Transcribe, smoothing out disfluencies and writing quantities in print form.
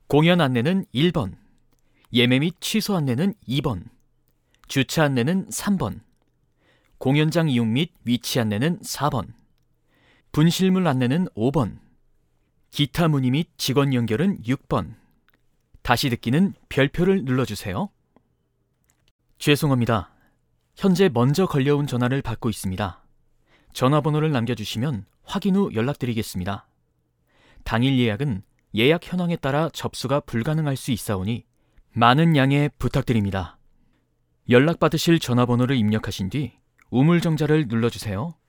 공연 안내는 1번, 예매 및 취소 안내는 2번, 주차 안내는 3번, 공연장 이용 및 위치 안내는 4번, 분실물 안내는 5번, 기타 문의 및 직원 연결은 6번. 다시 듣기는 별표를 눌러주세요. 죄송합니다. 현재 먼저 걸려온 전화를 받고 있습니다. 전화번호를 남겨주시면 확인 후 연락드리겠습니다. 당일 예약은 예약 현황에 따라 접수가 불가능할 수 있사오니 많은 양해 부탁드립니다. 연락받으실 전화번호를 입력하신 뒤 우물정자를 눌러주세요.